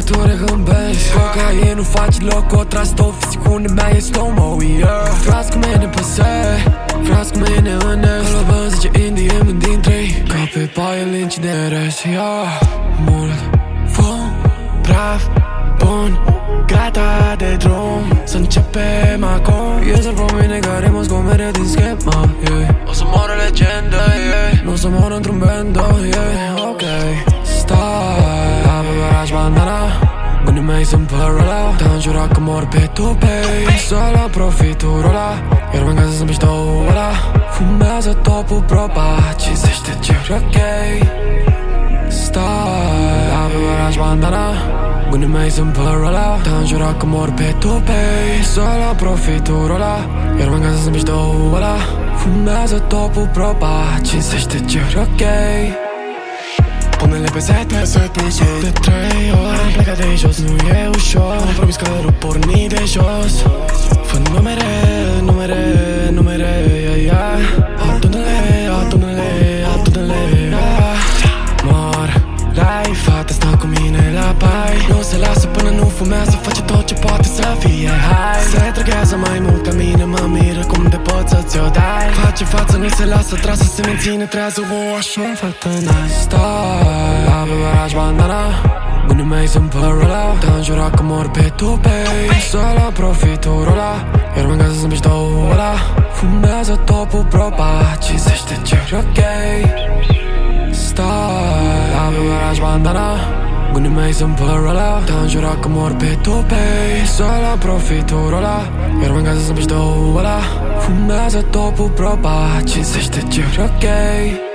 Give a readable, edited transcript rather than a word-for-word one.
tu recompensi Cocainul face loc, o tras tot secunde mea e slow-mo, yeah Frați cu mine pe se, frați cu mine în est Colobân zice indie, îmi din trei Ca pe paie linci de rest, yeah Mult fum, praf, bun Gata de drum, să începem acum E să-l pe mine care mă scot mereu din schema, yeah O să mor o legendă, yeah Nu o să mor într-un bando, yeah Ok, stai Am pe garaj bandana Banii mei sunt pe roll-out Te-am jurat că mor pe tupei Să la profitul ăla Iar mă încasă să mișto ăla Fumează topul proba 50 de geri, ok Stai Am pe garaj bandana Banii mei sunt pe roll-out Te-am jurat că mor pe tupei Să la profitul ăla Iar mă încasă să mișto ăla Fumează topul proba 50 de geri, ok Pune-le pe set, de 3 ori Am plecat de jos, nu e ușor Am promis că rup porni de jos Fă numere, yeah, yeah Adună-le, yeah Mor, lai, fata stă cu mine la bai Nu se lasă până nu fumează, face tot ce poate să fie high Se trăgează mai mult ca mine, mă miră cum de poți să ți-o dai Face față, nu se lasă trasă, se menține trează, o așa fată nice Stai, am pe garaj bandana Banii mei sunt pe roll-out Te-am jurat că mor pe tupei Să la profitul ăla Iar mă încasă să mișto ăla Fumează topul proba 50 de geri, ok Stai, am pe garaj bandana Banii mei sunt pe roll-out Te-am jurat că mor pe tupei Să la profitul ăla Iar mă încasă să mișto ăla Fumează topul proba 50 de geri, ok